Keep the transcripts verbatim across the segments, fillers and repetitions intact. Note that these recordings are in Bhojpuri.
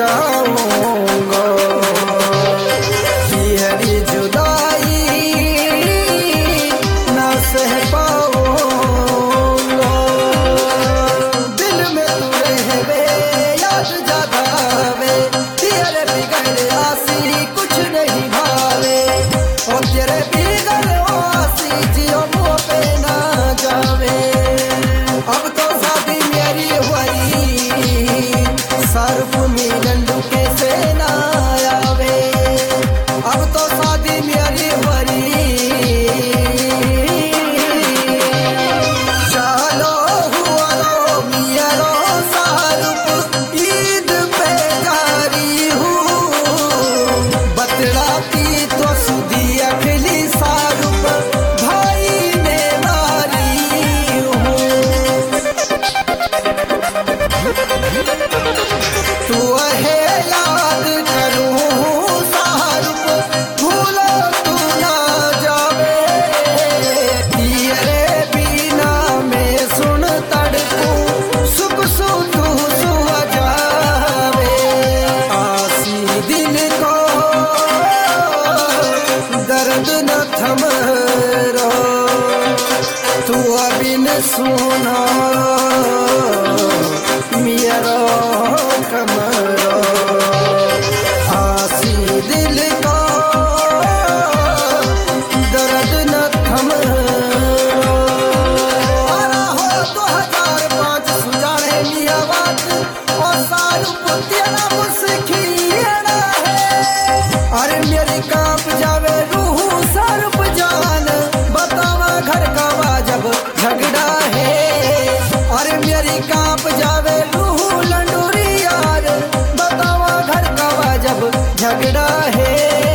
जाऊंगा। तेरी जुदाई ना सह पाऊंगा। दिल में तू रहवे याद ज्यादा आवे, तेरे बिगड़ आसी कुछ नहीं भावे। और तेरे बिगड़ आसी जियो मुँह पे ना जावे। अब तो शादी मेरी हुई सर्फ मिलन कैसे ना आवे। अब तो शादी मेरी हुई चलो हुआ रो मियारो शाहरुख ईद पे जारी हूँ। बतलाती तो सुधी अखिली शाहरुख भाई ने नारी हूँ। तू है याद करूं शाहरुख भूलो तू ना जावे। तेरे बिना मैं सुन तड़पूं सुख सुधू सुहा जावे। आसी दिल को दर्द न थमरो, तू अभी न सुना मेरा कमरो। आसी दिल को दर्द न थमरो। आना हो दो हजार पाँच सुजाने लिया बात और शाहरुख तेरा मुस्किन है। अरे मेरी कांप जावे रूह शाहरुख जान, बतावा घर का वाजब झगड़ा है। अरे मेरी कांप जावे रूह लंडूरी यार, बतावा घर का वाजब झगड़ा है।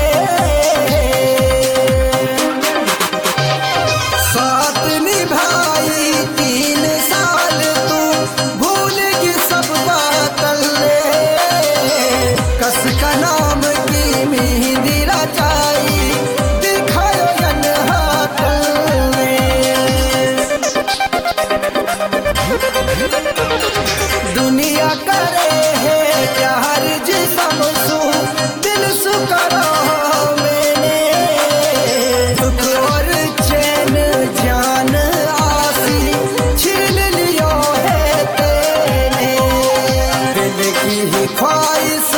साथ निभाई तीन साल तू भूल की सब बातल ले। कस का नाम की मेहंदी रचाई दिखायो जन हाथल में। दुनिया करे है प्यार जिसम सू दिल सुकरा मैंने। दुख और चैन जान आसी छीन लियो है तेने। दिल की ही ख्वाहिश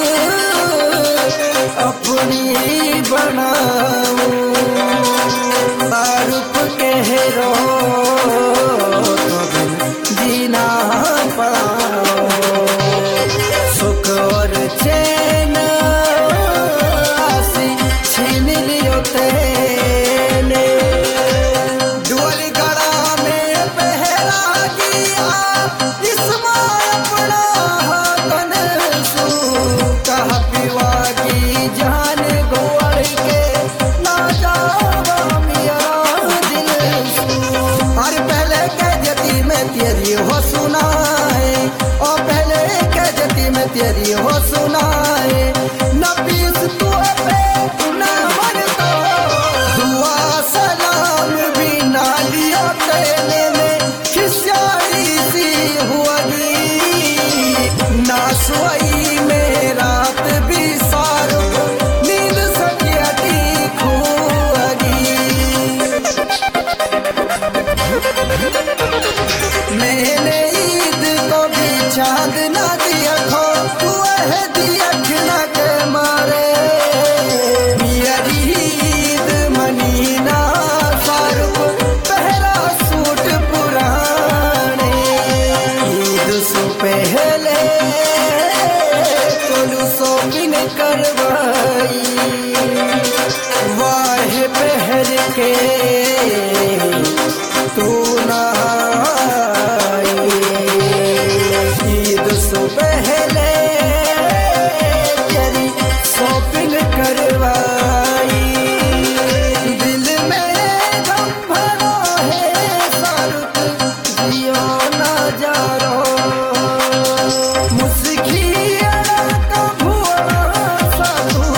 अपनी बनाऊं। शाहरुख कह रो तो बिन जीना पाओ। सुख और चैन आसी छीन लियो तेने। डोल गड़ा में पहरा किया इसमां अपना तन सू। कहा पिवा की जान गोड़ के ना जावा मेरा दिल सू। और पहले कैजती में तेरी हो सुनाए, और पहले कैजती में तेरी हो सुनाए। न पीस तू पे न मरता, दुआ सलाम भी ना लिया तेने में। खिसियारी सी हुई ना सोई में रात भी शाहरुख नींद सकियाटी खुआगी। मैंने ईद को भी चांद ना दिया खो, तू है दिया खिला के मारे। मेरी ईद मनीना शाहरुख पहला सूट पुराने। ईद से पहले तोलू शॉपिंग करवाई। वाह पहर के तू ना आई। ईद से पहले तेरी शॉपिंग करवाई। दिल में गम भरा है शाहरुख जियो ना जा रो। मुस्किन का भुआ सा तू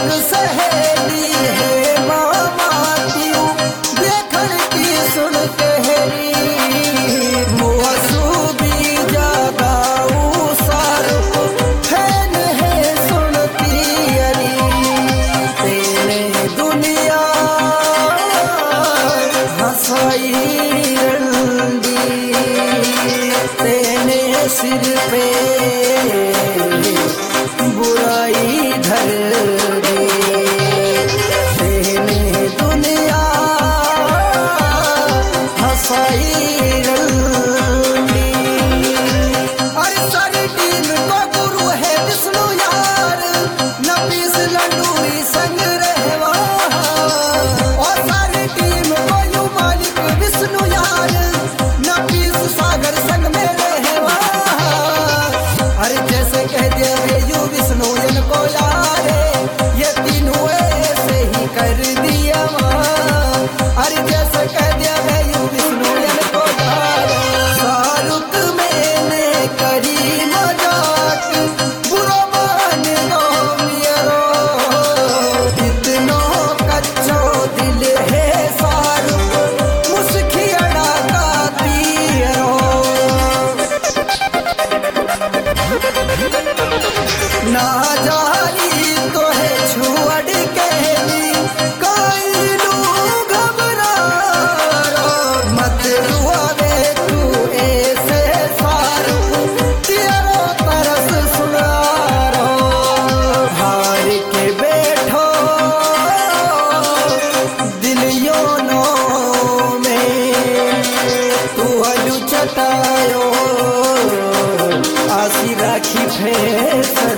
सुर सहेली है मामा तियो देखन की सुन कहरी मुआसू भी जागाऊ सारू फैन है सुनती अरी तेने दुनिया हंसाई रंदी तेने सिर पे बुराई धर दी तेने दुनिया हंसाई रंदी। अरे सारी टीम को गुरु है विष्णु यार नफीस लंडूरी संग रहवा और सारी टीम को यू मालिक विष्णु यार नफीस सागर संग में रहवा। अरे जैसे कह दे रे यू विष्णु इनको यारे ये तीनों ऐसे ही कर दिया माँ। अरे जैसे कह दिया रे यू विष्णु इनको यारे शाहरुख मैंने करी मजाक बुरा मान लो मेरो इतनो कच्चो दिल है शाहरुख मुस्खियाड़ा का तीरो ना जारी तो है छुअड़ कहली कोई लू घबरा मत रुआवे तू ऐसे सारू तेरो तरस सुना रो हार के बैठो दिलियों नो में तू हलू चटायो आसी राखी फैसला